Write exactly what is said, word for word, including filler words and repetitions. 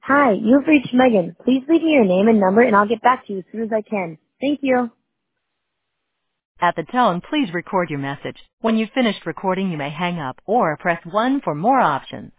Hi, you've reached Megan. Please leave me your name and number and I'll get back to you as soon as I can. Thank you. At the tone, please record your message. When you've finished recording, you may hang up or press one for more options.